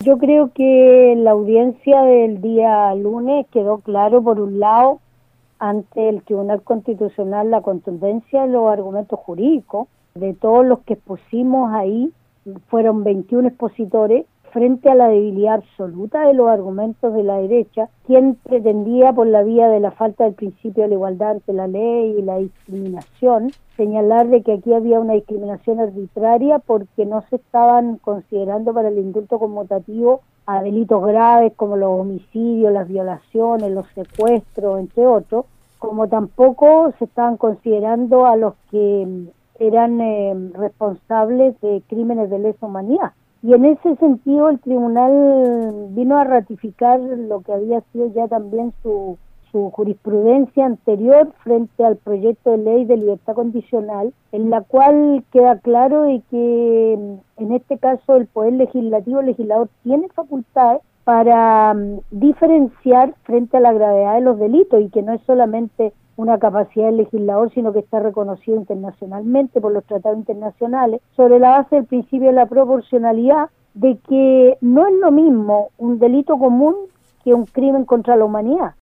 Yo creo que la audiencia del día lunes quedó claro, por un lado, ante el Tribunal Constitucional, la contundencia de los argumentos jurídicos. De todos los que expusimos ahí, fueron 21 expositores, frente a la debilidad absoluta de los argumentos de la derecha, quien pretendía, por la vía de la falta del principio de la igualdad ante la ley y la discriminación, señalar de que aquí había una discriminación arbitraria porque no se estaban considerando para el indulto conmutativo a delitos graves como los homicidios, las violaciones, los secuestros, entre otros, como tampoco se estaban considerando a los que eran responsables de crímenes de lesa humanidad. Y en ese sentido el tribunal vino a ratificar lo que había sido ya también su jurisprudencia anterior frente al proyecto de ley de libertad condicional, en la cual queda claro de que en este caso el Poder Legislativo, el legislador, tiene facultades para diferenciar frente a la gravedad de los delitos, y que no es solamente una capacidad del legislador, sino que está reconocido internacionalmente por los tratados internacionales, sobre la base del principio de la proporcionalidad, de que no es lo mismo un delito común que un crimen contra la humanidad.